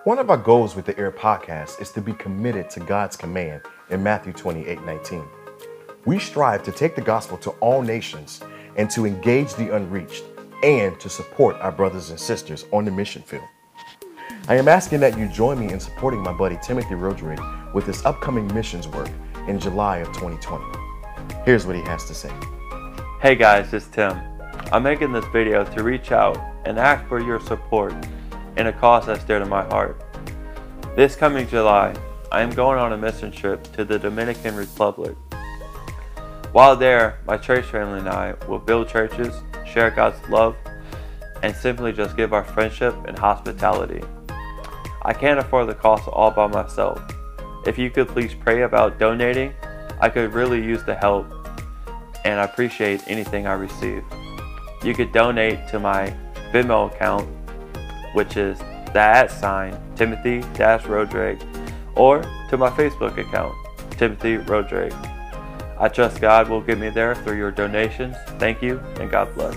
One of our goals with the Air Podcast is to be committed to God's command in Matthew 28:19. We strive to take the gospel to all nations and to engage the unreached and to support our brothers and sisters on the mission field. I am asking that you join me in supporting my buddy Timothy Roderick with his upcoming missions work in July of 2020. Here's what he has to say. Hey guys, it's Tim. I'm making this video to reach out and ask for your support in a cause that's dear to my heart. This coming July, I am going on a mission trip to the Dominican Republic. While there, my church family and I will build churches, share God's love, and simply just give our friendship and hospitality. I can't afford the cost all by myself. If you could please pray about donating, I could really use the help, and I appreciate anything I receive. You could donate to my Venmo account, which is the @Timothy-Roderick, or to my Facebook account, Timothy Roderick. I trust God will get me there through your donations. Thank you, and God bless.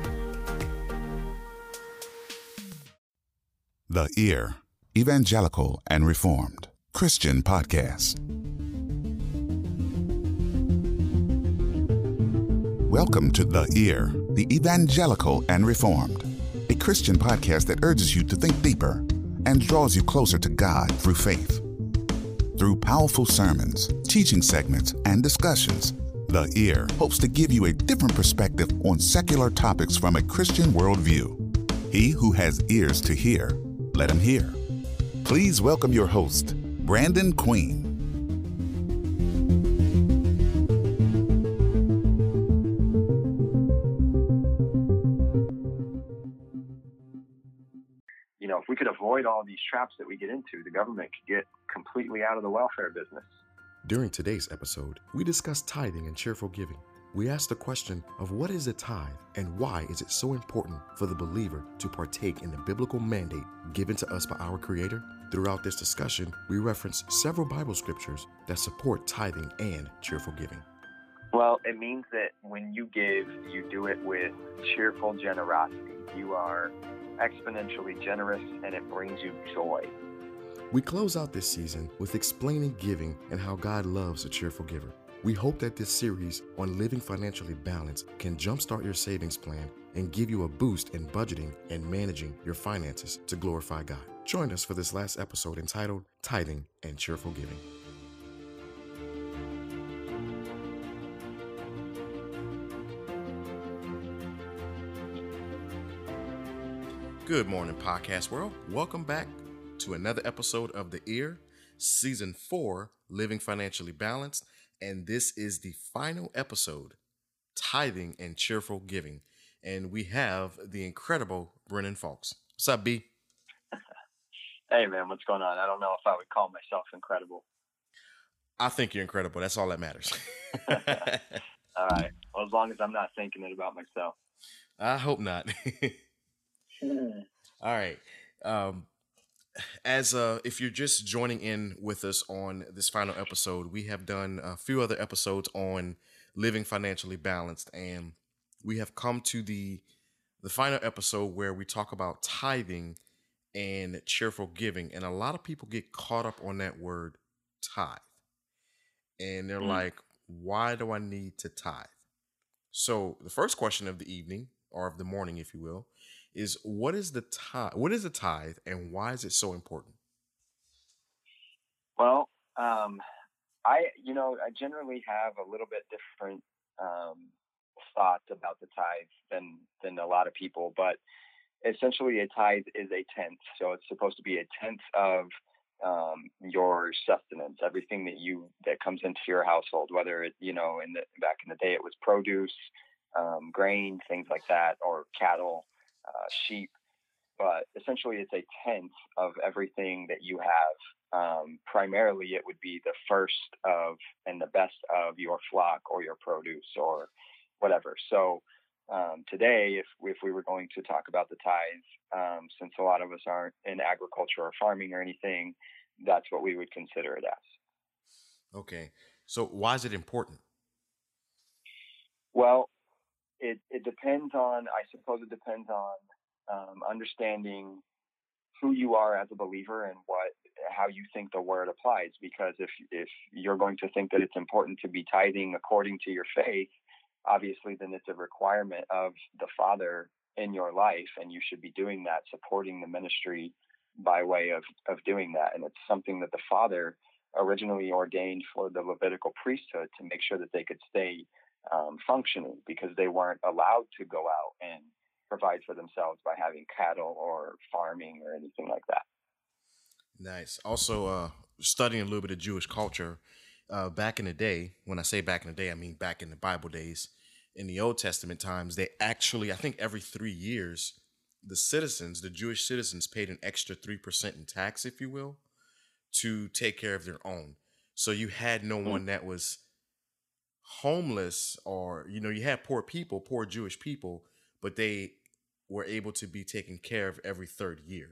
The Ear, Evangelical and Reformed Christian Podcast. Welcome to The Ear, the Evangelical and Reformed, a Christian podcast that urges you to think deeper and draws you closer to God through faith. Through powerful sermons, teaching segments, and discussions, The Ear hopes to give you a different perspective on secular topics from a Christian worldview. He who has ears to hear, let him hear. Please welcome your host, Brandon Queen. If we could avoid all these traps that we get into, the government could get completely out of the welfare business. During today's episode, we discuss tithing and cheerful giving. We ask the question of what is a tithe and why is it so important for the believer to partake in the biblical mandate given to us by our Creator? Throughout this discussion, we reference several Bible scriptures that support tithing and cheerful giving. Well, it means that when you give, you do it with cheerful generosity. You are exponentially generous and it brings you joy. We close out this season with explaining giving and how God loves a cheerful giver. We hope that this series on living financially balanced can jumpstart your savings plan and give you a boost in budgeting and managing your finances to glorify God. Join us for this last episode entitled Tithing and Cheerful Giving. Good morning, podcast world. Welcome back to another episode of The Ear, Season 4, Living Financially Balanced. And this is the final episode, Tithing and Cheerful Giving. And we have the incredible Brennan Falks. What's up, B? Hey, man, what's going on? I don't know if I would call myself incredible. I think you're incredible. That's all that matters. All right. Well, as long as I'm not thinking it about myself. I hope not. All right. If you're just joining in with us on this final episode, we have done a few other episodes on living financially balanced, and we have come to the final episode where we talk about tithing and cheerful giving. And a lot of people get caught up on that word tithe, and they're like, why do I need to tithe? So the first question of the evening, or of the morning, if you will, is what is the tithe? What is a tithe, and why is it so important? Well, I generally have a little bit different thoughts about the tithe than a lot of people, but essentially a tithe is a tenth. So it's supposed to be a tenth of your sustenance, everything that comes into your household, whether it, back in the day it was produce, grain, things like that, or cattle, sheep, but essentially it's a tenth of everything that you have. Primarily it would be the first of and the best of your flock or your produce or whatever. So today, if we were going to talk about the tithe, since a lot of us aren't in agriculture or farming or anything, that's what we would consider it as. Okay. So why is it important? Well, it depends on, I suppose it depends on understanding who you are as a believer and how you think the word applies. Because if you're going to think that it's important to be tithing according to your faith, obviously then it's a requirement of the Father in your life, and you should be doing that, supporting the ministry by way of doing that. And it's something that the Father originally ordained for the Levitical priesthood to make sure that they could stay functioning, because they weren't allowed to go out and provide for themselves by having cattle or farming or anything like that. Nice. Also, studying a little bit of Jewish culture, back in the day, when I say back in the day, I mean back in the Bible days, in the Old Testament times, they actually, I think every 3 years, the Jewish citizens paid an extra 3% in tax, if you will, to take care of their own. So you had no one that was homeless, or, you had poor people, poor Jewish people, but they were able to be taken care of every third year.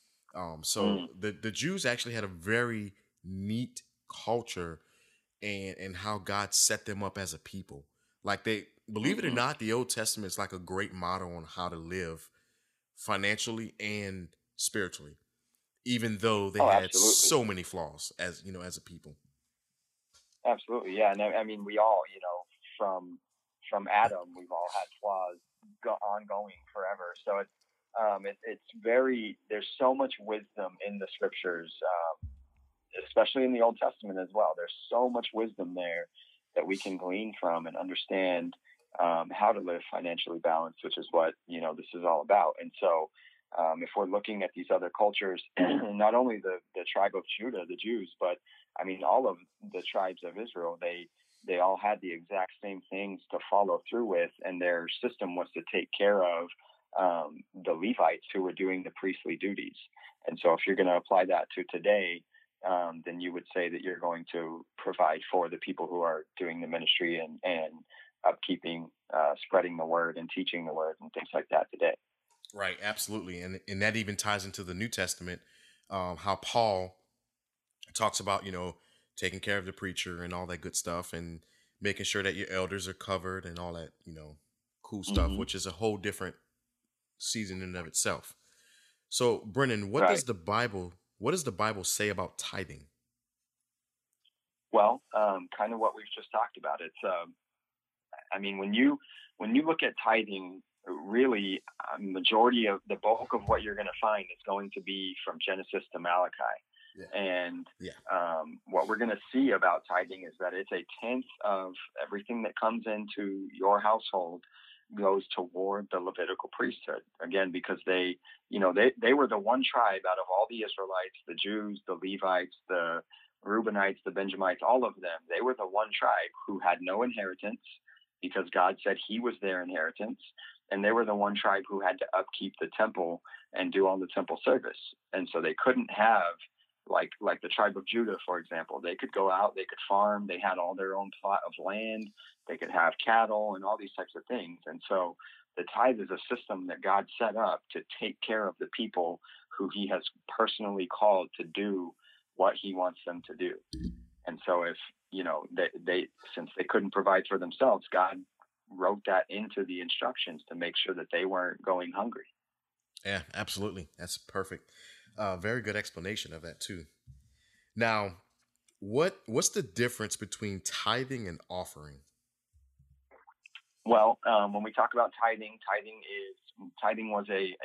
So the Jews actually had a very neat culture and how God set them up as a people. Like, they, believe it or not, the Old Testament is like a great model on how to live financially and spiritually, even though they had so many flaws as a people. Absolutely, yeah. And I mean, we all, from Adam, we've all had flaws ongoing forever. So it's very, there's so much wisdom in the scriptures, especially in the Old Testament as well. There's so much wisdom there that we can glean from and understand how to live financially balanced, which is what, this is all about. And so if we're looking at these other cultures, not only the tribe of Judah, the Jews, but I mean, all of the tribes of Israel, they all had the exact same things to follow through with, and their system was to take care of the Levites who were doing the priestly duties. And so if you're going to apply that to today, then you would say that you're going to provide for the people who are doing the ministry and upkeeping, spreading the word and teaching the word and things like that today. Right, absolutely. And that even ties into the New Testament, how Paul talks about, taking care of the preacher and all that good stuff, and making sure that your elders are covered and all that, cool stuff, which is a whole different season in and of itself. So, Brennan, what does the Bible say about tithing? Well, kind of what we've just talked about. It's, I mean, when you look at tithing, really, majority of the bulk of what you're going to find is going to be from Genesis to Malachi. Yeah. And what we're going to see about tithing is that it's a tenth of everything that comes into your household goes toward the Levitical priesthood. Again, because they were the one tribe out of all the Israelites, the Jews, the Levites, the Reubenites, the Benjamites, all of them. They were the one tribe who had no inheritance, because God said he was their inheritance. And they were the one tribe who had to upkeep the temple and do all the temple service. And so they couldn't have, like the tribe of Judah, for example, they could go out, they could farm, they had all their own plot of land, they could have cattle and all these types of things. And so the tithe is a system that God set up to take care of the people who he has personally called to do what he wants them to do. And so if, they since they couldn't provide for themselves, God wrote that into the instructions to make sure that they weren't going hungry. Yeah, absolutely. That's perfect. Very good explanation of that too. Now, what's the difference between tithing and offering? Well, when we talk about tithing was a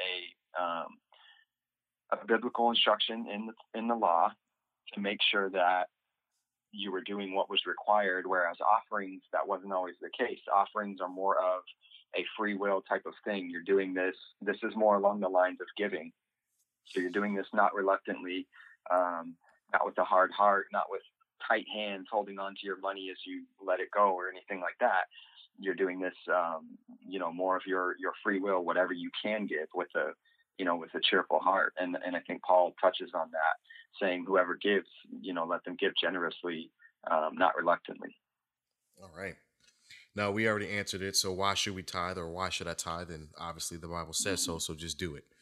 biblical instruction in the law to make sure that you were doing what was required, whereas offerings, that wasn't always the case. Offerings are more of a free will type of thing. You're doing this is more along the lines of giving. So you're doing this not reluctantly, not with a hard heart, not with tight hands holding on to your money as you let it go or anything like that. You're doing this, more of your free will, whatever you can give with a cheerful heart. And I think Paul touches on that, saying whoever gives, let them give generously, not reluctantly. All right. Now, we already answered it. So why should we tithe, or why should I tithe? And obviously the Bible says so just do it.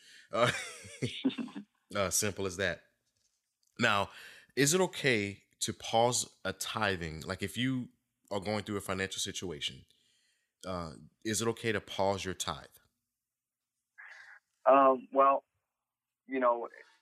Simple as that. Now, is it okay to pause a tithing? Like, if you are going through a financial situation, is it okay to pause your tithe? Well,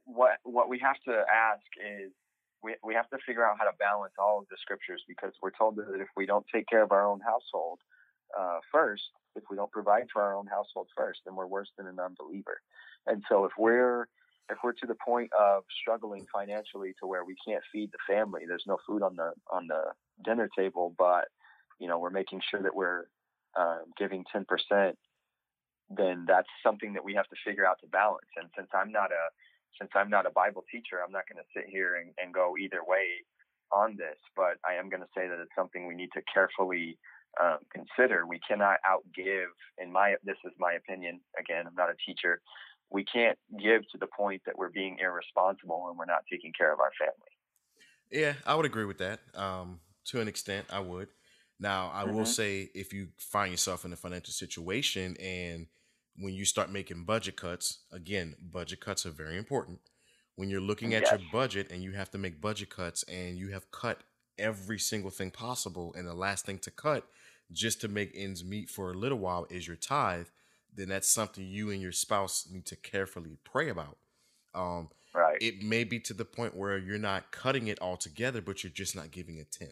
what we have to ask is we have to figure out how to balance all of the scriptures, because we're told that if we don't take care of our own household first, if we don't provide for our own household first, then we're worse than an unbeliever. And so if we're to the point of struggling financially to where we can't feed the family, there's no food on the dinner table, but we're making sure that we're giving 10%, then that's something that we have to figure out to balance. And since I'm not a Bible teacher, I'm not going to sit here and go either way on this, but I am going to say that it's something we need to carefully consider. We cannot outgive, this is my opinion. Again, I'm not a teacher. We can't give to the point that we're being irresponsible and we're not taking care of our family. Yeah, I would agree with that. To an extent, I would. Now, I will say, if you find yourself in a financial situation and when you start making budget cuts, again, budget cuts are very important. When you're looking at your budget and you have to make budget cuts and you have cut every single thing possible, and the last thing to cut just to make ends meet for a little while is your tithe, then that's something you and your spouse need to carefully pray about. Right. It may be to the point where you're not cutting it all together, but you're just not giving a tenth.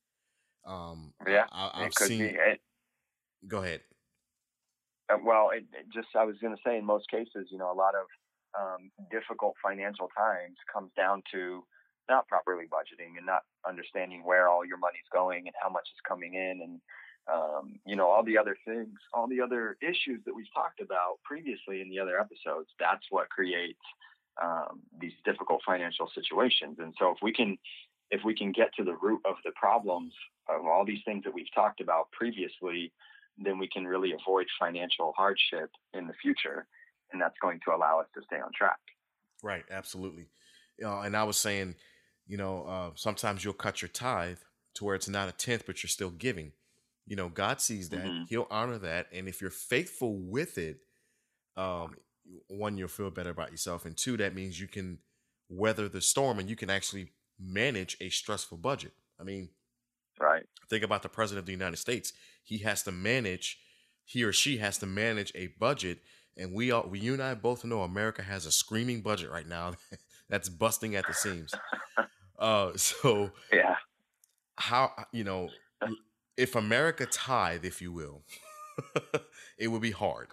I've seen. Go ahead. Well, I was going to say, in most cases, a lot of difficult financial times comes down to not properly budgeting and not understanding where all your money's going and how much is coming in, and all the other things, all the other issues that we've talked about previously in the other episodes. That's what creates these difficult financial situations. And so if we can get to the root of the problems of all these things that we've talked about previously, then we can really avoid financial hardship in the future. And that's going to allow us to stay on track. Right. Absolutely. And I was saying, sometimes you'll cut your tithe to where it's not a tenth, but you're still giving. God sees that. He'll honor that. And if you're faithful with it, one, you'll feel better about yourself. And two, that means you can weather the storm and you can actually manage a stressful budget. I mean, right. Think about the president of the United States. He or she has to manage a budget. And you and I both know America has a screaming budget right now that's busting at the seams. So yeah, how, if America tithe, if you will, it would be hard.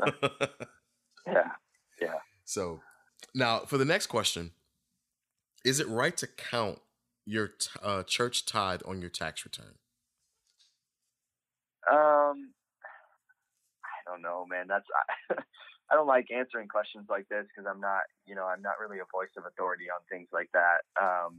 Yeah. So now for the next question, is it right to count your church tithe on your tax return? I don't know, man. I don't like answering questions like this because I'm not really a voice of authority on things like that.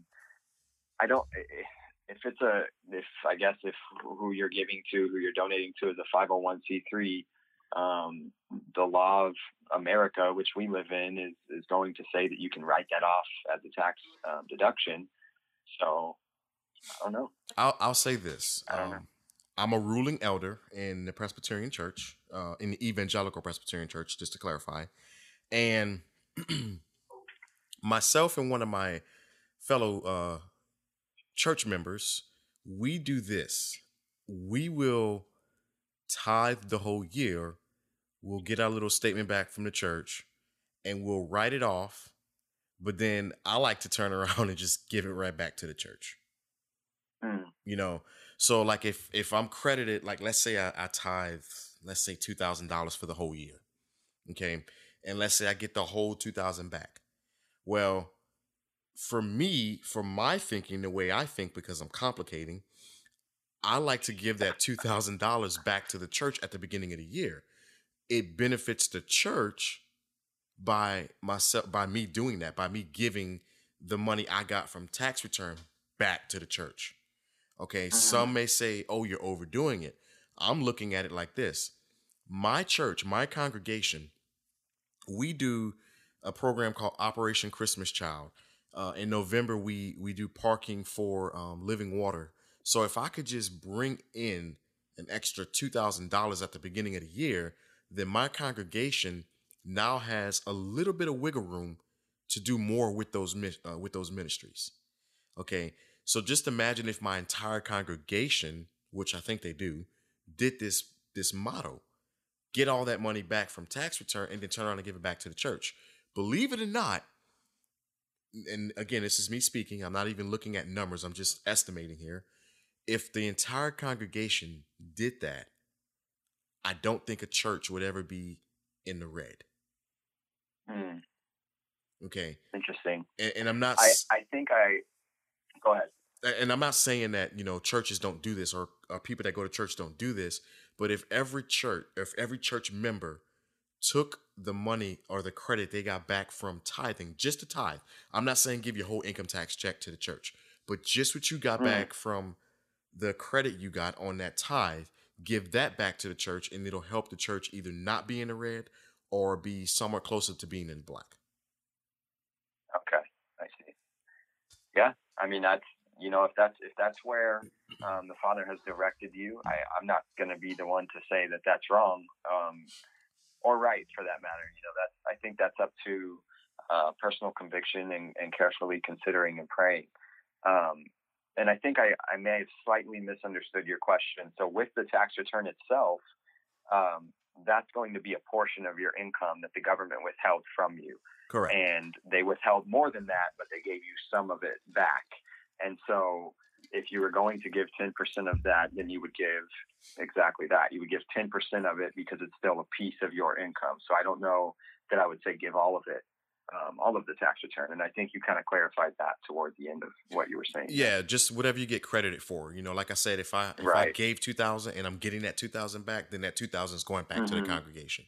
If who you're giving to, who you're donating to is a 501c3, the law of America, which we live in, is going to say that you can write that off as a tax deduction. So I don't know. I'll say this. I don't know. I'm a ruling elder in the Presbyterian Church, in the Evangelical Presbyterian Church, just to clarify. And myself and one of my fellow church members, we do this. We will tithe the whole year. We'll get our little statement back from the church and we'll write it off. But then I like to turn around and just give it right back to the church. So like if I'm credited, like let's say I tithe, let's say $2,000 for the whole year. Okay. And let's say I get the whole $2,000 back. Well, for me, for my thinking, the way I think, because I'm complicating, I like to give that $2,000 back to the church at the beginning of the year. It benefits the church by me doing that, by me giving the money I got from tax return back to the church. Okay. Some may say, oh, you're overdoing it. I'm looking at it like this. My church, my congregation, we do a program called Operation Christmas Child. In November, we do parking for living water. So if I could just bring in an extra $2,000 at the beginning of the year, then my congregation now has a little bit of wiggle room to do more with those ministries. Okay, so just imagine if my entire congregation, which I think they do, did this motto: get all that money back from tax return and then turn around and give it back to the church. Believe it or not, and again, this is me speaking. I'm not even looking at numbers. I'm just estimating here. If the entire congregation did that, I don't think a church would ever be in the red. Hmm. Okay. Interesting. And I'm not, I think I go ahead. and I'm not saying that, churches don't do this or people that go to church don't do this, but if every church member took the money or the credit they got back from tithing, just a tithe. I'm not saying give your whole income tax check to the church, but just what you got back from the credit you got on that tithe, give that back to the church, and it'll help the church either not be in the red or be somewhat closer to being in black. Okay, I see. Yeah, I mean that's if that's where the Father has directed you, I'm not going to be the one to say that that's wrong. Or right for that matter. I think that's up to personal conviction and carefully considering and praying. And I think I may have slightly misunderstood your question. So with the tax return itself, that's going to be a portion of your income that the government withheld from you. Correct. And they withheld more than that, but they gave you some of it back. And so if you were going to give 10% of that, then you would give exactly that. You would give 10% of it because it's still a piece of your income. So I don't know that I would say give all of it, all of the tax return. And I think you kind of clarified that toward the end of what you were saying. Yeah, just whatever you get credited for. Like I said, if I gave $2,000 and I'm getting that $2,000 back, then that $2,000 is going back to the congregation.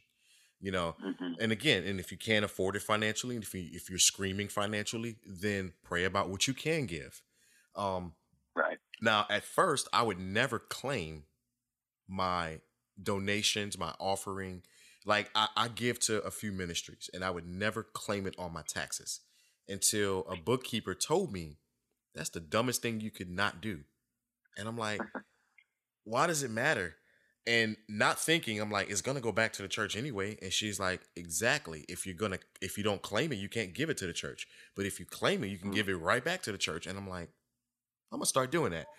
And again, and if you can't afford it financially, and if you're screaming financially, then pray about what you can give. Right. Now, at first, I would never claim my donations, my offering. Like I give to a few ministries, and I would never claim it on my taxes until a bookkeeper told me that's the dumbest thing you could not do. And I'm like, why does it matter? And not thinking, I'm like, it's gonna go back to the church anyway. And she's like, exactly. If you don't claim it, you can't give it to the church. But if you claim it, you can give it right back to the church. And I'm like, I'm gonna start doing that.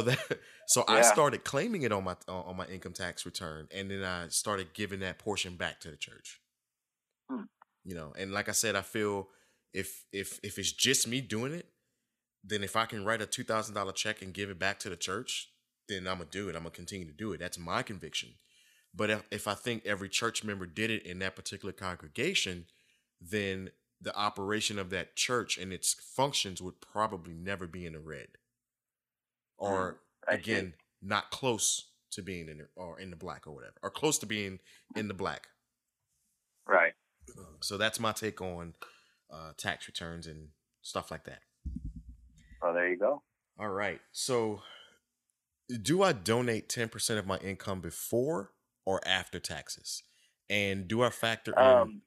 I started claiming it on my income tax return, and then I started giving that portion back to the church. And like I said, I feel if it's just me doing it, then if I can write a $2,000 check and give it back to the church, then I'm gonna do it. I'm gonna continue to do it. That's my conviction. But if I think every church member did it in that particular congregation, then the operation of that church and its functions would probably never be in the red. Or again, not close to being in the black or whatever, or close to being in the black. Right. So that's my take on tax returns and stuff like that. Well, there you go. All right. So do I donate 10% of my income before or after taxes? And do I factor in?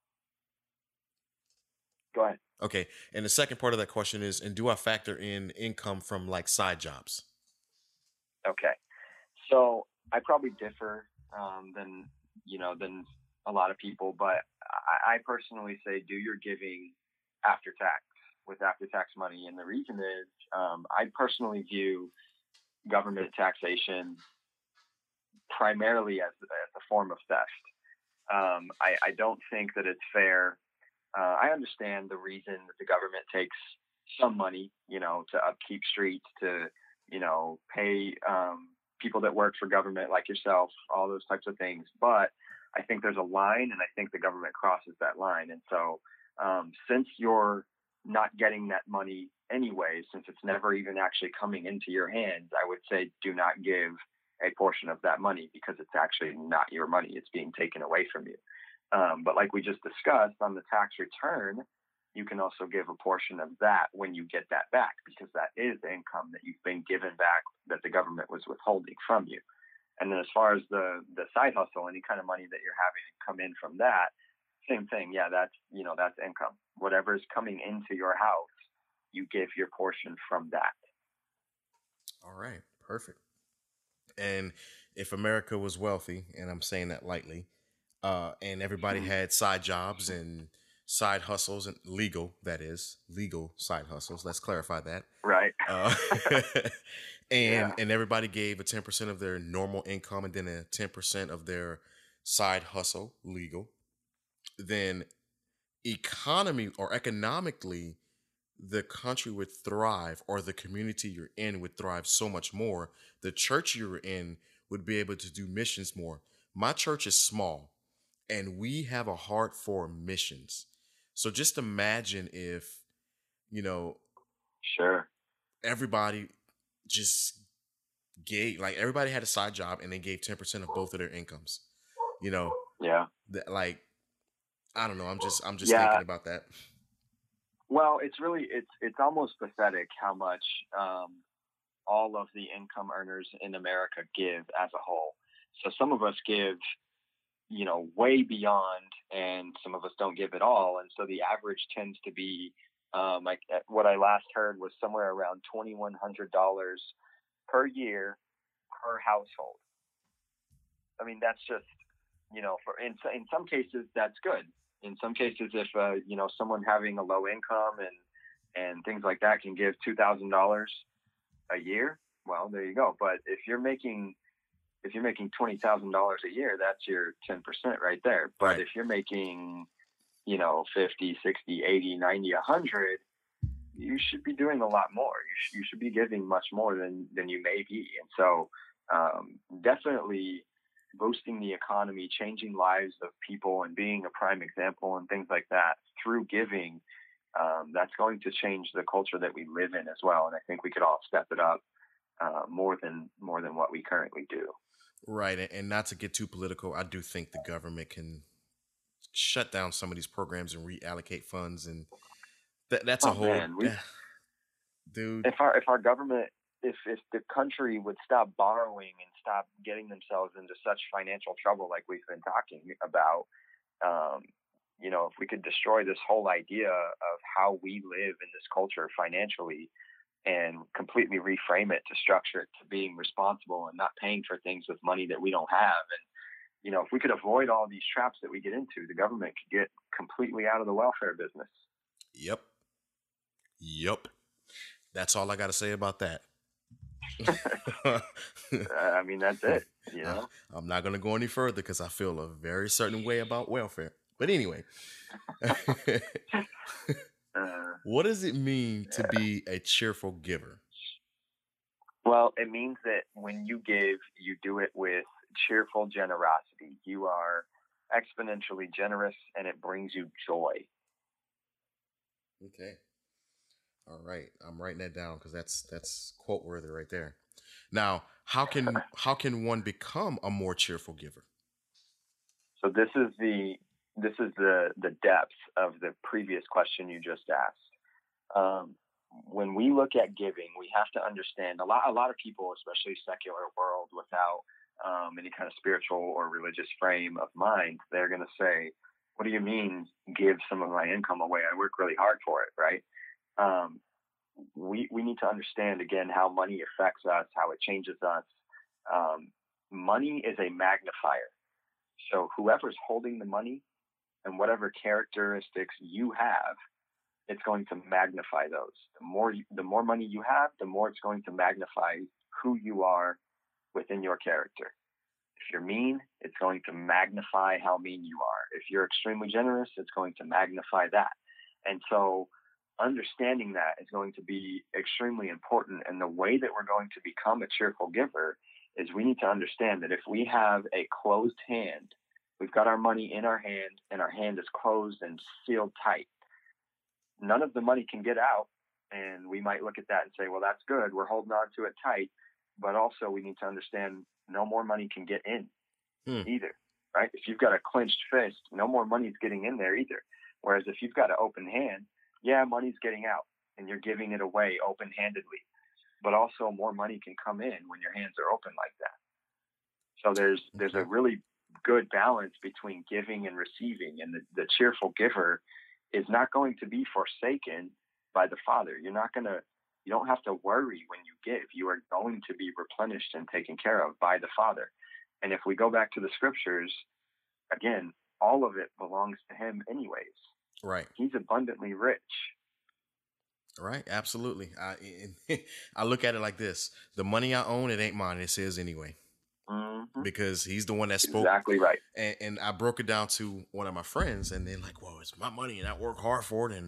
Go ahead. Okay. And the second part of that question is, and do I factor in income from like side jobs? Okay. So I probably differ than a lot of people, but I personally say do your giving after tax with after tax money. And the reason is I personally view government taxation primarily as a form of theft. I don't think that it's fair. I understand the reason that the government takes some money, to upkeep streets, to, pay people that work for government like yourself, all those types of things. But I think there's a line, and I think the government crosses that line. And so since you're not getting that money anyway, since it's never even actually coming into your hands, I would say do not give a portion of that money because it's actually not your money. It's being taken away from you. But like we just discussed on the tax return, you can also give a portion of that when you get that back, because that is income that you've been given back that the government was withholding from you. And then as far as the side hustle, any kind of money that you're having come in from that, same thing. Yeah, that's income. Whatever is coming into your house, you give your portion from that. All right, perfect. And if America was wealthy, and I'm saying that lightly, and everybody had side jobs and side hustles and legal side hustles. Let's clarify that. Right. And everybody gave a 10% of their normal income and then a 10% of their side hustle legal. Then economically, the country would thrive, or the community you're in would thrive so much more. The church you're in would be able to do missions more. My church is small, and we have a heart for missions. So just imagine if, you know, Sure. everybody just gave, like, everybody had a side job and they gave 10% of both of their incomes. You know, Yeah. like, I don't know. I'm just Yeah. thinking about that. Well, it's really it's almost pathetic how much all of the income earners in America give as a whole. So some of us give, way beyond, and some of us don't give at all. And so the average tends to be, like what I last heard was somewhere around $2,100 per year per household. I mean, that's just, for in some cases that's good. In some cases, if someone having a low income and things like that can give $2,000 a year, well, there you go. But if you're making $20,000 a year, that's your 10% right there. But Right. if you're making 50, 60, 80, 90, 100, you should be doing a lot more. You should be giving much more than you may be. And so definitely boosting the economy, changing lives of people, and being a prime example and things like that through giving, that's going to change the culture that we live in as well. And I think we could all step it up more than what we currently do. Right. And not to get too political, I do think the government can shut down some of these programs and reallocate funds. And that's a whole, Man, dude. If our government, if the country would stop borrowing and stop getting themselves into such financial trouble like we've been talking about, if we could destroy this whole idea of how we live in this culture financially and completely reframe it to structure it to being responsible and not paying for things with money that we don't have. And, if we could avoid all these traps that we get into, the government could get completely out of the welfare business. Yep. That's all I got to say about that. I mean, that's it. I'm not going to go any further because I feel a very certain way about welfare. But anyway, what does it mean to be a cheerful giver? Well, it means that when you give, you do it with cheerful generosity. You are exponentially generous, and it brings you joy. Okay. All right. I'm writing that down because that's quote worthy right there. Now, how can one become a more cheerful giver? So this is the depth of the previous question you just asked. When we look at giving, we have to understand a lot of people, especially secular world, without any kind of spiritual or religious frame of mind, they're going to say, "What do you mean give some of my income away? I work really hard for it," right? We need to understand again how money affects us, how it changes us. Money is a magnifier. So whoever's holding the money and whatever characteristics you have, it's going to magnify those. The more money you have, the more it's going to magnify who you are within your character. If you're mean, it's going to magnify how mean you are. If you're extremely generous, it's going to magnify that. And so understanding that is going to be extremely important. And the way that we're going to become a cheerful giver is we need to understand that if we have a closed hand, we've got our money in our hand and our hand is closed and sealed tight, none of the money can get out. And we might look at that and say, well, that's good. We're holding on to it tight. But also we need to understand no more money can get in either, right? If you've got a clenched fist, no more money's getting in there either. Whereas if you've got an open hand, yeah, money's getting out and you're giving it away open-handedly. But also more money can come in when your hands are open like that. So there's a really good balance between giving and receiving. And the cheerful giver is not going to be forsaken by the Father. You don't have to worry when you give. You are going to be replenished and taken care of by the Father. And if we go back to the scriptures, again, all of it belongs to him anyways. Right. He's abundantly rich. Right. Absolutely. I look at it like this. The money I own, it ain't mine. It says anyway. Mm-hmm. Because he's the one that spoke. Exactly right. And I broke it down to one of my friends, and they're like, well, it's my money and I work hard for it. And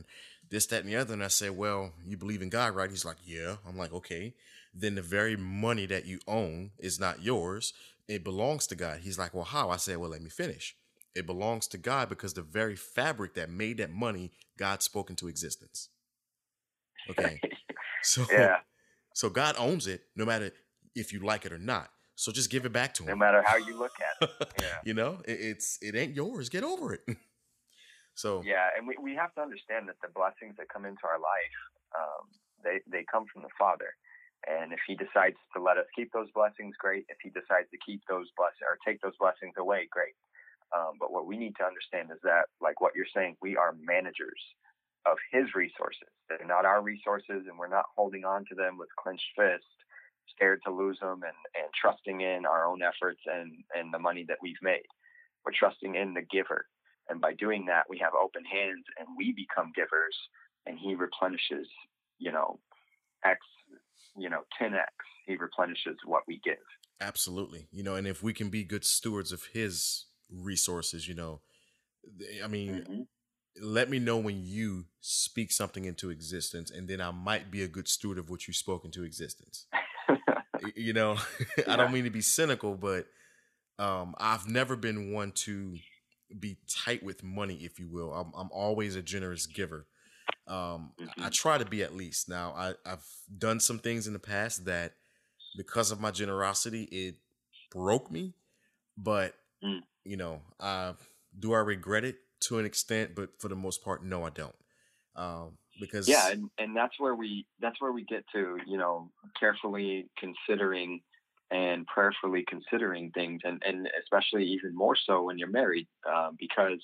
this, that, and the other. And I said, well, you believe in God, right? He's like, yeah. I'm like, okay. Then the very money that you own is not yours. It belongs to God. He's like, well, how? I said, well, let me finish. It belongs to God because the very fabric that made that money, God spoke into existence. Okay. So, Yeah. so God owns it no matter if you like it or not. So just give it back to No him. matter how you look at it. Yeah. You know, it ain't yours. Get over it. So Yeah, and we have to understand that the blessings that come into our life, they come from the Father. And if he decides to let us keep those blessings, great. If he decides to keep those blessings or take those blessings away, great. But what we need to understand is that, like what you're saying, we are managers of his resources. They're not our resources, and we're not holding on to them with clenched fist, scared to lose them, and trusting in our own efforts and the money that we've made. We're trusting in the giver. And by doing that, we have open hands and we become givers, and he replenishes, X, 10X. He replenishes what we give. absolutely. And if we can be good stewards of his resources, I mean, let me know when you speak something into existence, and then I might be a good steward of what you spoke into existence. Yeah. I don't mean to be cynical, but I've never been one to be tight with money, if you will. I'm always a generous giver. I try to be, at least. Now, I've done some things in the past that, because of my generosity, it broke me. But do I regret it? To an extent, but for the most part, no, I don't. Because and that's where we get to, carefully considering and prayerfully considering things, and especially even more so when you're married, because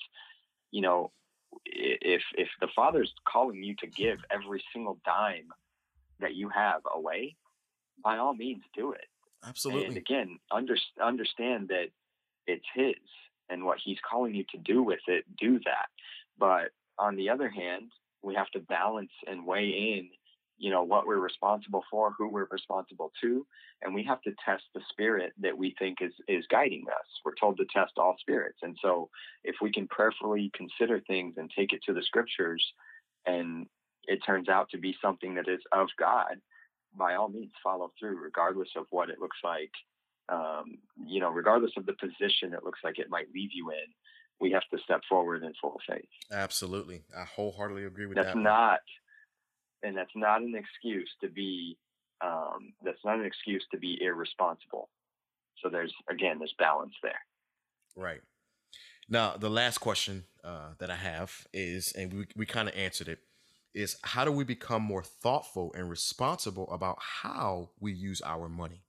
if the Father's calling you to give every single dime that you have away, by all means do it. Absolutely. And again, understand that it's his, and what he's calling you to do with it, do that. But on the other hand, we have to balance and weigh in, what we're responsible for, who we're responsible to, and we have to test the spirit that we think is guiding us. We're told to test all spirits. And so if we can prayerfully consider things and take it to the scriptures, and it turns out to be something that is of God, by all means follow through, regardless of what it looks like. Regardless of the position it looks like it might leave you in, we have to step forward in full faith. Absolutely. I wholeheartly agree with that's that. That's not an excuse to be, irresponsible. So there's balance there. Right. Now, the last question that I have is, and we kind of answered it, is how do we become more thoughtful and responsible about how we use our money?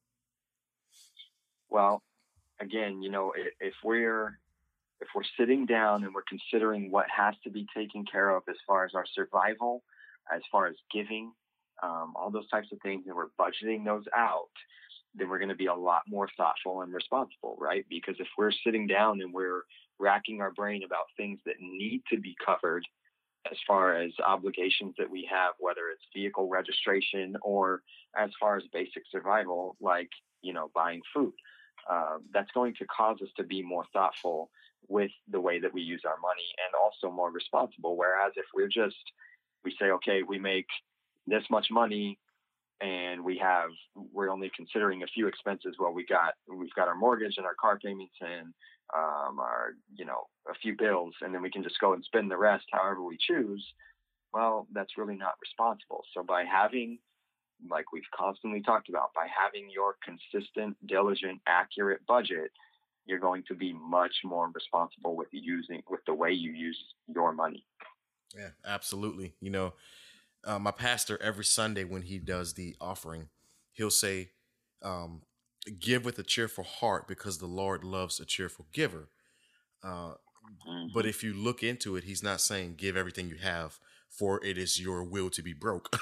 Well, again, if we're sitting down and we're considering what has to be taken care of as far as our survival, as far as giving, all those types of things, and we're budgeting those out, then we're going to be a lot more thoughtful and responsible, right? Because if we're sitting down and we're racking our brain about things that need to be covered, as far as obligations that we have, whether it's vehicle registration or as far as basic survival, like, buying food, that's going to cause us to be more thoughtful with the way that we use our money, and also more responsible. Whereas if we say, okay, we make this much money and we're only considering a few expenses. Well, we've got our mortgage and our car payments and our, a few bills, and then we can just go and spend the rest however we choose. Well, that's really not responsible. So by having, like we've constantly talked about, by having your consistent, diligent, accurate budget, you're going to be much more responsible with the way you use your money. Yeah, absolutely. My pastor, every Sunday when he does the offering, he'll say, give with a cheerful heart because the Lord loves a cheerful giver. But if you look into it, he's not saying give everything you have, for it is your will to be broke.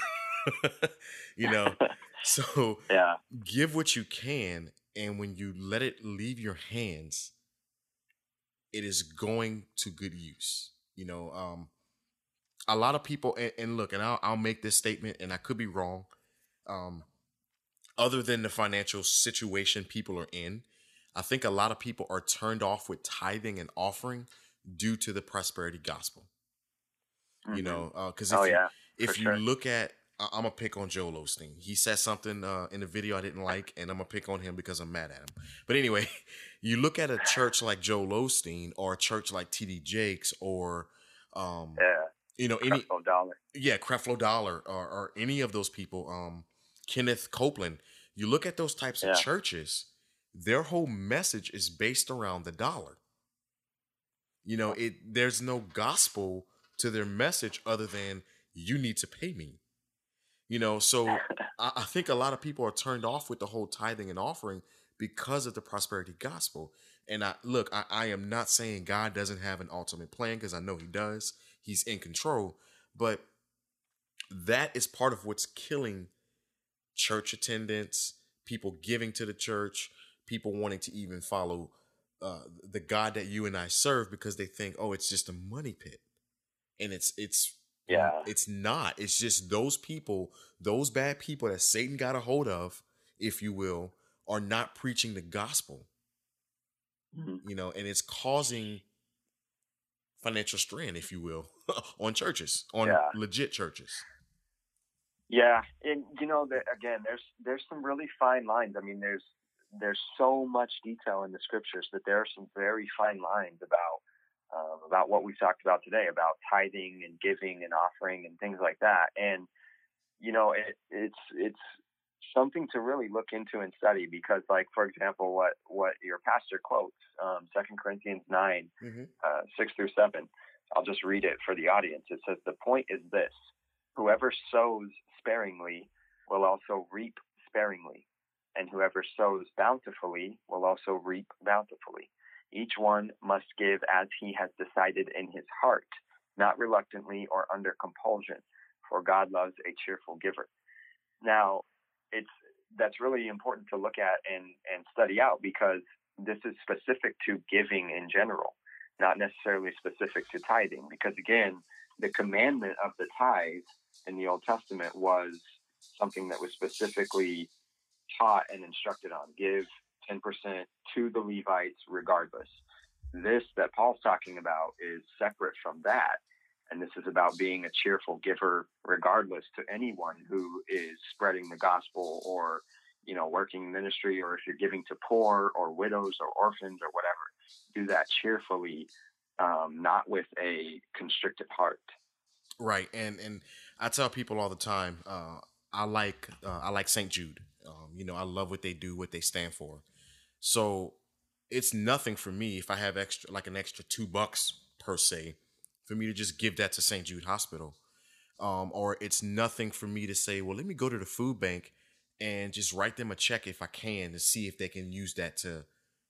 So yeah. Give what you can. And when you let it leave your hands, it is going to good use. A lot of people, and look, and I'll make this statement, and I could be wrong. Other than the financial situation people are in, I think a lot of people are turned off with tithing and offering due to the prosperity gospel. You Mm-hmm. know, because Oh yeah, for if you sure. look at, I'm gonna pick on Joel Osteen. He said something in the video I didn't like, and I'm gonna pick on him because I'm mad at him. But anyway, you look at a church like Joel Osteen, or a church like T.D. Jakes, or um, Yeah, any, Creflo Dollar. yeah, Creflo Dollar, or any of those people, Kenneth Copeland. You look at those types of Yeah. churches, their whole message is based around the dollar. You know, there's no gospel to their message other than you need to pay me. You know, so I think a lot of people are turned off with the whole tithing and offering because of the prosperity gospel. And I am not saying God doesn't have an ultimate plan, because I know he does. He's in control. But that is part of what's killing church attendance, people giving to the church, people wanting to even follow the God that you and I serve, because they think, oh, it's just a money pit. And Yeah. it's not. It's just those people, those bad people that Satan got a hold of, if you will, are not preaching the gospel. Mhm. You know, and it's causing financial strain, if you will, on churches, on Yeah. legit churches. Yeah, and again, there's some really fine lines. I mean, there's so much detail in the scriptures that there are some very fine lines about what we talked about today, about tithing and giving and offering and things like that. And it's something to really look into and study, because, like, for example, what your pastor quotes, 2 Corinthians 9, Mm-hmm. 6-7. I'll just read it for the audience. It says, "The point is this: whoever sows sparingly will also reap sparingly, and whoever sows bountifully will also reap bountifully. Each one must give as he has decided in his heart, not reluctantly or under compulsion, for God loves a cheerful giver." Now, that's really important to look at and study out, because this is specific to giving in general, not necessarily specific to tithing. Because, again, the commandment of the tithe in the Old Testament was something that was specifically taught and instructed on. Give 10% to the Levites regardless. This that Paul's talking about is separate from that. And this is about being a cheerful giver regardless to anyone who is spreading the gospel, or, working ministry, or if you're giving to poor or widows or orphans or whatever. Do that cheerfully, not with a constricted heart. Right, and I tell people all the time, I like St. Jude. I love what they do, what they stand for. So it's nothing for me if I have an extra $2 per se, for me to just give that to St. Jude Hospital. Or it's nothing for me to say, well, let me go to the food bank and just write them a check if I can, to see if they can use that to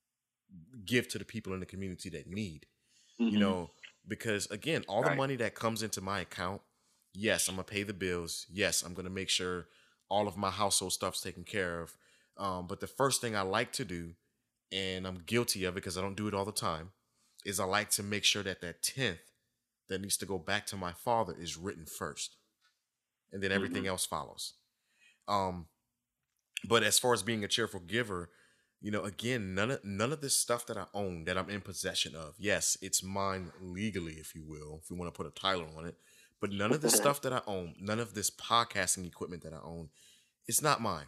give to the people in the community that need. Mm-hmm. Because again, all the Right. money that comes into my account, yes, I'm gonna pay the bills. Yes, I'm gonna make sure all of my household stuff's taken care of. But the first thing I like to do, and I'm guilty of it because I don't do it all the time, is I like to make sure that 10th that needs to go back to my father is written first, and then everything else follows. Um, but as far as being a cheerful giver, again, none of this stuff that I own, that I'm in possession of, yes, it's mine legally, if you will, if we want to put a title on it. But none of this stuff that I own, none of this podcasting equipment that I own, it's not mine.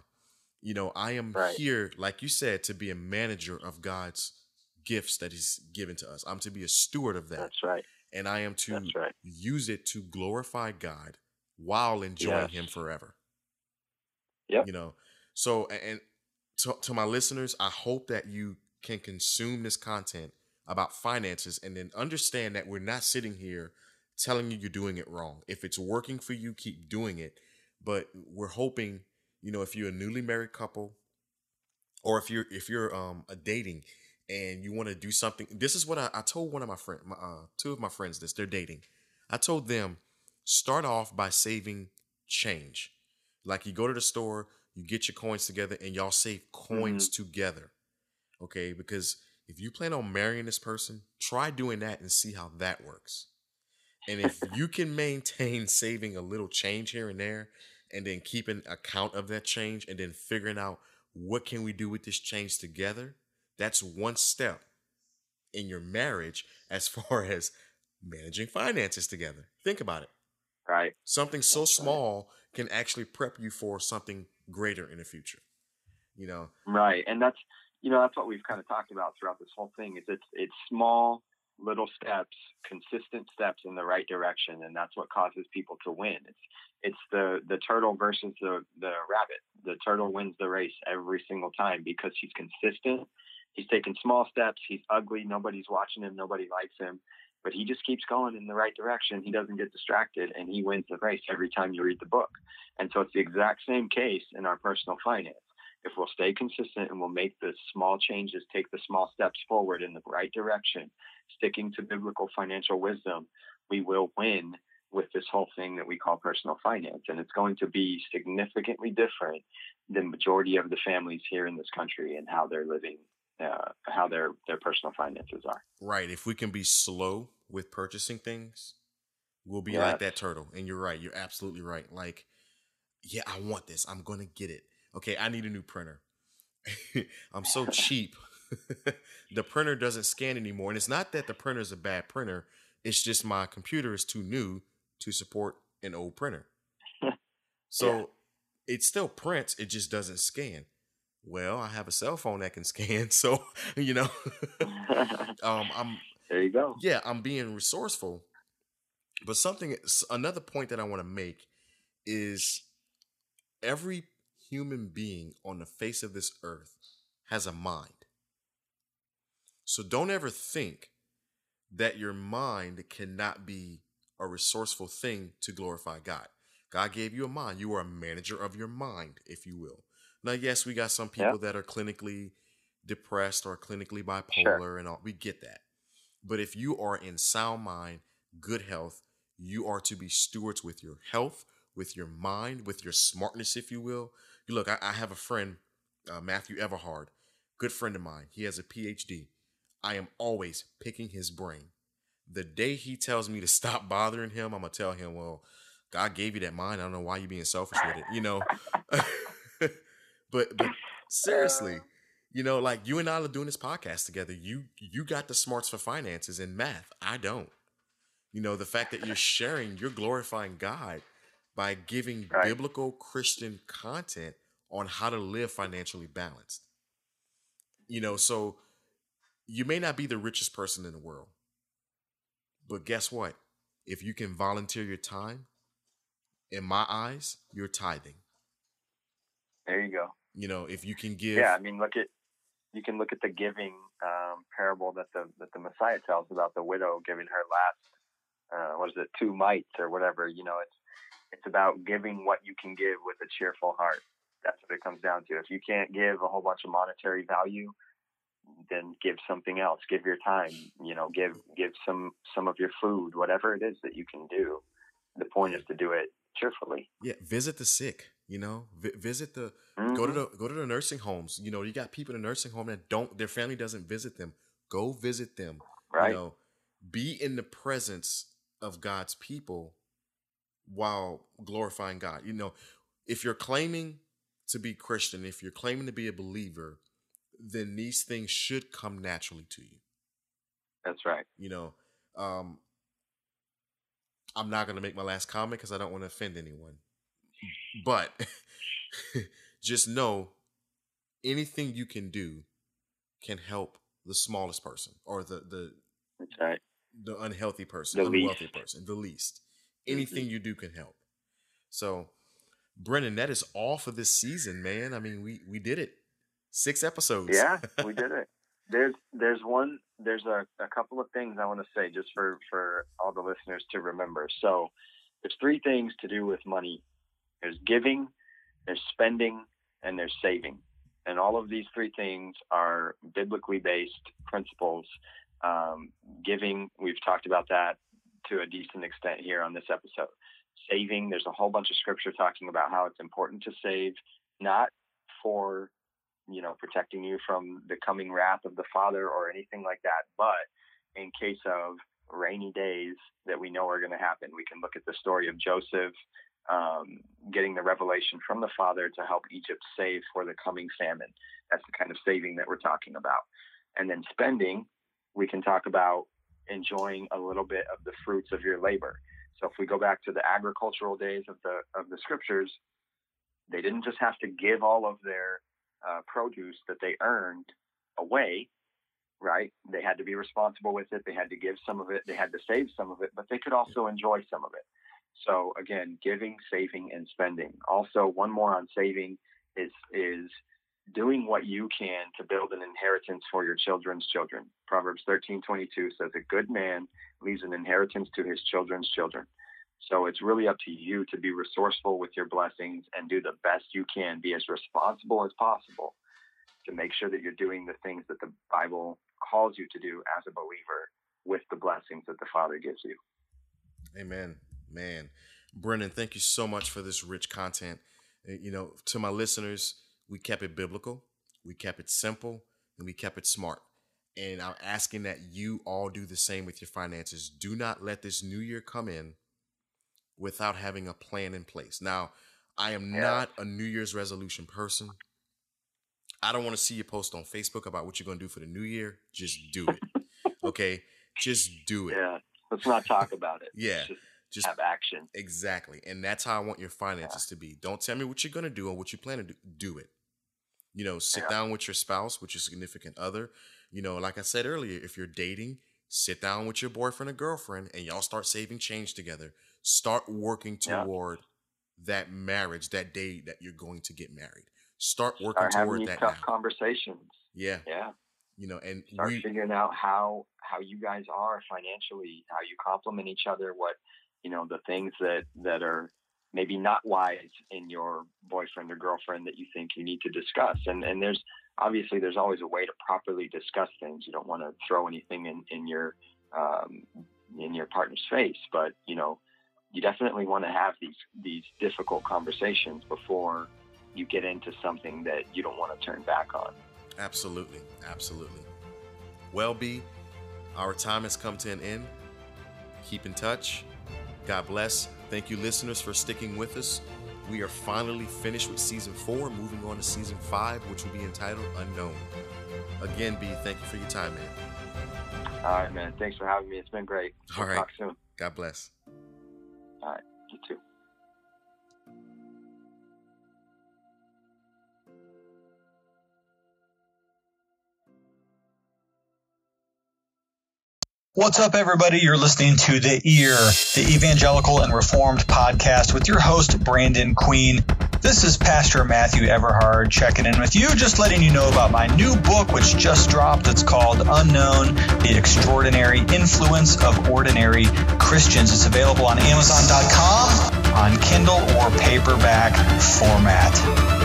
I am Right. here, like you said, to be a manager of God's gifts that He's given to us. I'm to be a steward of that. That's right. And I am to That's right. use it to glorify God while enjoying Yes. Him forever. Yep. So, and to my listeners, I hope that you can consume this content about finances, and then understand that we're not sitting here telling you you're doing it wrong. If it's working for you, keep doing it. But we're hoping, if you're a newly married couple, or if you're a dating and you want to do something, this is what I told one of my friends, two of my friends this. They're dating. I told them, start off by saving change. Like, you go to the store, you get your coins together, and y'all save coins together. Okay? Because if you plan on marrying this person, try doing that and see how that works. And if you can maintain saving a little change here and there, and then keeping account of that change, and then figuring out what can we do with this change together, that's one step in your marriage as far as managing finances together. Think about it. Right. Something so That's right. small can actually prep you for something greater in the future. You know, Right. And that's what we've kind of talked about throughout this whole thing is it's small little steps, consistent steps in the right direction. And that's what causes people to win. It's the turtle versus the rabbit. The turtle wins the race every single time because he's consistent. He's taking small steps. He's ugly. Nobody's watching him. Nobody likes him, but he just keeps going in the right direction. He doesn't get distracted, and he wins the race every time you read the book. And so it's the exact same case in our personal finance. If we'll stay consistent and we'll make the small changes, take the small steps forward in the right direction, sticking to biblical financial wisdom, we will win with this whole thing that we call personal finance. And it's going to be significantly different than majority of the families here in this country and how they're living, how their personal finances are. right. If we can be slow with purchasing things, we'll be like that turtle. And you're right. You're absolutely right. Like, yeah, I want this. I'm going to get it. Okay, I need a new printer. I'm so cheap. The printer doesn't scan anymore. And it's not that the printer is a bad printer. It's just my computer is too new to support an old printer. So it still prints. It just doesn't scan. Well, I have a cell phone that can scan. So, you know, There you go. Yeah, I'm being resourceful. But another point that I want to make is every human being on the face of this earth has a mind. So don't ever think that your mind cannot be a resourceful thing to glorify God. God gave you a mind. You are a manager of your mind, if you will. Now, yes, we got some people that are clinically depressed or clinically bipolar and all. We get that. But if you are in sound mind, good health, you are to be stewards with your health, with your mind, with your smartness, if you will. Look, I have a friend, Matthew Everhard, good friend of mine. He has a PhD. I am always picking his brain. The day he tells me to stop bothering him, I'm going to tell him, well, God gave you that mind. I don't know why you're being selfish with it, you know. But seriously, you know, like you and I are doing this podcast together. You got the smarts for finances and math. I don't. You know, the fact that you're sharing, you're glorifying God by giving biblical Christian content on how to live financially balanced. You know, so you may not be the richest person in the world, but guess what? If you can volunteer your time, in my eyes, you're tithing. There you go. You know, if you can give. Yeah, I mean, you can look at the giving parable that the Messiah tells about the widow giving her last, 2 mites or whatever. You know, it's about giving what you can give with a cheerful heart. That's what it comes down to. If you can't give a whole bunch of monetary value, then give something else. Give your time. You know, give some of your food, whatever it is that you can do. The point is to do it cheerfully. Yeah, visit the sick. You know, visit the go to the nursing homes. You know, you got people in a nursing home that their family doesn't visit them. Go visit them. Right. You know, be in the presence of God's people while glorifying God. You know, if you're claiming to be Christian, if you're claiming to be a believer, then these things should come naturally to you. That's right. You know, I'm not going to make my last comment because I don't want to offend anyone. But just know anything you can do can help the smallest person or the That's right. The unhealthy person, the unwealthy least. person, the least. Anything you do can help. So, Brennan, that is all for this season, man. I mean, we did it. 6 episodes. Yeah, we did it. There's a couple of things I want to say just for all the listeners to remember. So there's 3 things to do with money. There's giving, there's spending, and there's saving. And all of these 3 things are biblically based principles. Giving, we've talked about that to a decent extent here on this episode. Saving, there's a whole bunch of scripture talking about how it's important to save, not for, you know, protecting you from the coming wrath of the Father or anything like that, but in case of rainy days that we know are going to happen. We can look at the story of Joseph getting the revelation from the Father to help Egypt save for the coming famine. That's the kind of saving that we're talking about. And then spending, we can talk about enjoying a little bit of the fruits of your labor. So if we go back to the agricultural days of the scriptures, they didn't just have to give all of their produce that they earned away, right? They had to be responsible with it. They had to give some of it. They had to save some of it, but they could also enjoy some of it. So again, giving, saving, and spending. Also, one more on saving is doing what you can to build an inheritance for your children's children. Proverbs 13:22 says, a good man leaves an inheritance to his children's children. So it's really up to you to be resourceful with your blessings and do the best you can, be as responsible as possible to make sure that you're doing the things that the Bible calls you to do as a believer with the blessings that the Father gives you. Amen. Man, Brendan, thank you so much for this rich content. You know, to my listeners, we kept it biblical, we kept it simple, and we kept it smart. And I'm asking that you all do the same with your finances. Do not let this new year come in without having a plan in place. Now, I am not a New Year's resolution person. I don't want to see you post on Facebook about what you're going to do for the new year. Just do it. Okay? Just do it. Yeah. Let's not talk about it. Yeah. Just have action. Exactly. And that's how I want your finances to be. Don't tell me what you're going to do or what you plan to do. Do it. You know, sit down with your spouse, with your significant other. You know, like I said earlier, if you're dating, sit down with your boyfriend or girlfriend and y'all start saving change together. Start working toward that marriage, that day that you're going to get married. Start working toward that tough conversations. Yeah. Yeah. You know, and start figuring out how you guys are financially, how you complement each other, what, you know, the things that are maybe not wise in your boyfriend or girlfriend that you think you need to discuss. And there's always a way to properly discuss things. You don't want to throw anything in your partner's face, but, you know, you definitely want to have these difficult conversations before you get into something that you don't want to turn back on. Absolutely. Absolutely. Well, B, our time has come to an end. Keep in touch. God bless. Thank you, listeners, for sticking with us. We are finally finished with season 4, moving on to season 5, which will be entitled Unknown. Again, B, thank you for your time, man. All right, man. Thanks for having me. It's been great. All right. Talk soon. God bless. All right. You too. What's up, everybody? You're listening to The Ear, the Evangelical and Reformed podcast with your host, Brandon Queen. This is Pastor Matthew Everhard checking in with you, just letting you know about my new book, which just dropped. It's called Unknown, The Extraordinary Influence of Ordinary Christians. It's available on Amazon.com, on Kindle or paperback format.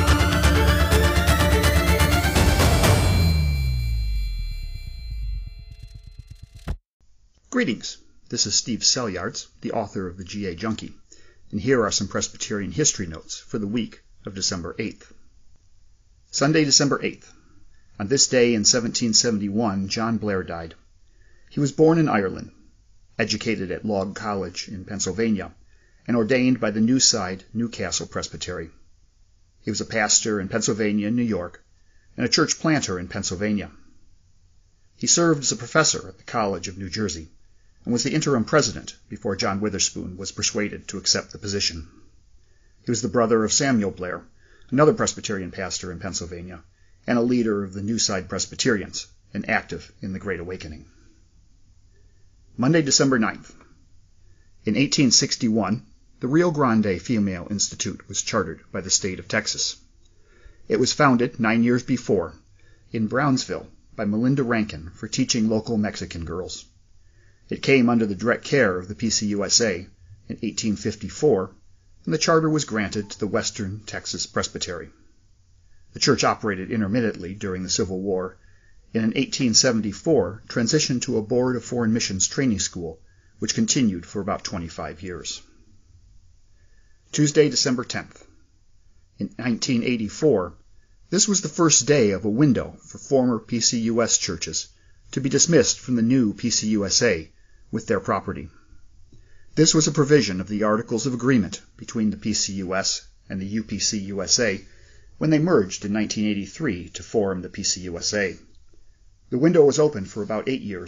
Greetings. This is Steve Selyards, the author of the GA Junkie, and here are some Presbyterian history notes for the week of December 8th. Sunday, December 8th. On this day in 1771, John Blair died. He was born in Ireland, educated at Log College in Pennsylvania, and ordained by the Newside Newcastle Presbytery. He was a pastor in Pennsylvania and New York, and a church planter in Pennsylvania. He served as a professor at the College of New Jersey, and was the interim president before John Witherspoon was persuaded to accept the position. He was the brother of Samuel Blair, another Presbyterian pastor in Pennsylvania, and a leader of the Newside Presbyterians, and active in the Great Awakening. Monday, December 9th. In 1861, the Rio Grande Female Institute was chartered by the state of Texas. It was founded 9 years before in Brownsville by Melinda Rankin for teaching local Mexican girls. It came under the direct care of the PCUSA in 1854, and the charter was granted to the Western Texas Presbytery. The church operated intermittently during the Civil War, and in 1874 transitioned to a Board of Foreign Missions training school, which continued for about 25 years. Tuesday, December 10th. In 1984, this was the first day of a window for former PCUS churches to be dismissed from the new PCUSA with their property. This was a provision of the Articles of Agreement between the PCUS and the UPC-USA when they merged in 1983 to form the PCUSA. The window was open for about 8 years,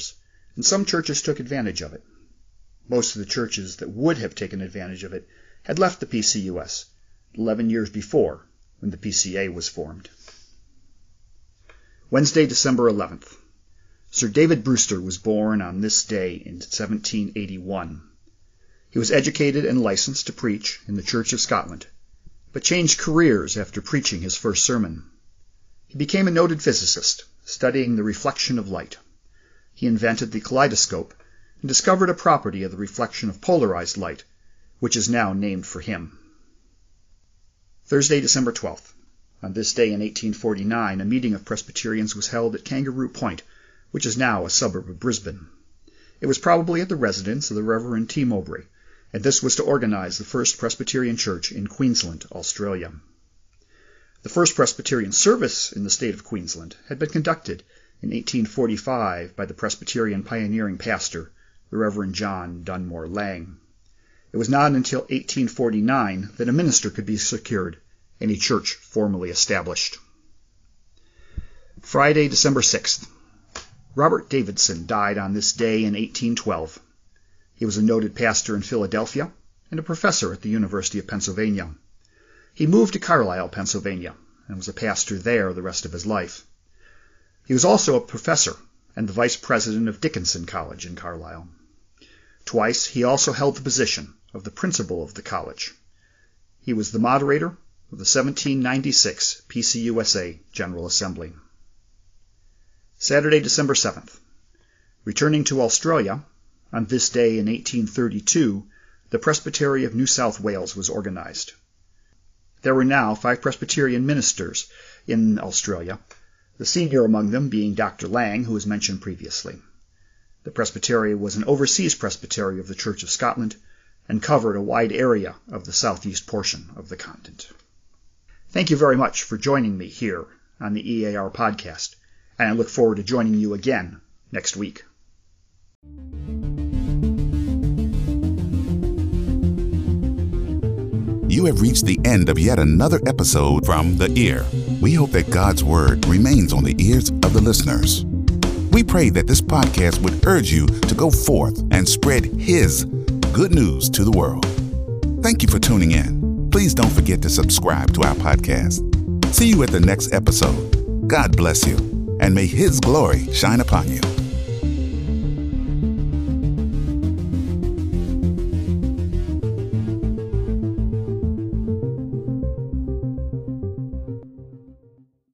and some churches took advantage of it. Most of the churches that would have taken advantage of it had left the PCUS 11 years before, when the PCA was formed. Wednesday, December 11th. Sir David Brewster was born on this day in 1781. He was educated and licensed to preach in the Church of Scotland, but changed careers after preaching his first sermon. He became a noted physicist, studying the reflection of light. He invented the kaleidoscope and discovered a property of the reflection of polarized light, which is now named for him. Thursday, December 12th. On this day in 1849, a meeting of Presbyterians was held at Kangaroo Point, which is now a suburb of Brisbane. It was probably at the residence of the Reverend T. Mowbray, and this was to organize the first Presbyterian church in Queensland, Australia. The first Presbyterian service in the state of Queensland had been conducted in 1845 by the Presbyterian pioneering pastor, the Reverend John Dunmore Lang. It was not until 1849 that a minister could be secured and a church formally established. Friday, December 6th. Robert Davidson died on this day in 1812. He was a noted pastor in Philadelphia and a professor at the University of Pennsylvania. He moved to Carlisle, Pennsylvania, and was a pastor there the rest of his life. He was also a professor and the vice president of Dickinson College in Carlisle. Twice he also held the position of the principal of the college. He was the moderator of the 1796 PCUSA General Assembly. Saturday, December 7th. Returning to Australia, on this day in 1832, the Presbytery of New South Wales was organized. There were now 5 Presbyterian ministers in Australia, the senior among them being Dr. Lang, who was mentioned previously. The presbytery was an overseas presbytery of the Church of Scotland and covered a wide area of the southeast portion of the continent. Thank you very much for joining me here on the EAR podcast, and I look forward to joining you again next week. You have reached the end of yet another episode from The Ear. We hope that God's Word remains on the ears of the listeners. We pray that this podcast would urge you to go forth and spread His good news to the world. Thank you for tuning in. Please don't forget to subscribe to our podcast. See you at the next episode. God bless you, and may His glory shine upon you.